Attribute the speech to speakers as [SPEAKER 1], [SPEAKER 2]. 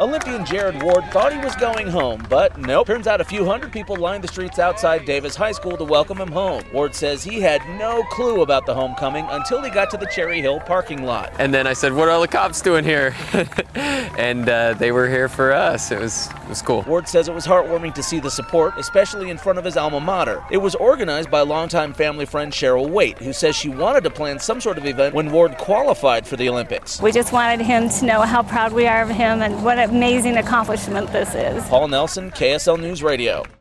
[SPEAKER 1] Olympian Jared Ward thought he was going home, but nope. Turns out a few hundred people lined the streets outside Davis High School to welcome him home. Ward says he had no clue about the homecoming until he got to the Cherry Hill parking lot.
[SPEAKER 2] And then I said, what are all the cops doing here? And they were here for us. It was cool.
[SPEAKER 1] Ward says it was heartwarming to see the support, especially in front of his alma mater. It was organized by longtime family friend Cheryl Waite, who says she wanted to plan some sort of event when Ward qualified for the Olympics.
[SPEAKER 3] We just wanted him to know how proud we are of him and what an amazing accomplishment this is.
[SPEAKER 1] Paul Nelson, KSL News Radio.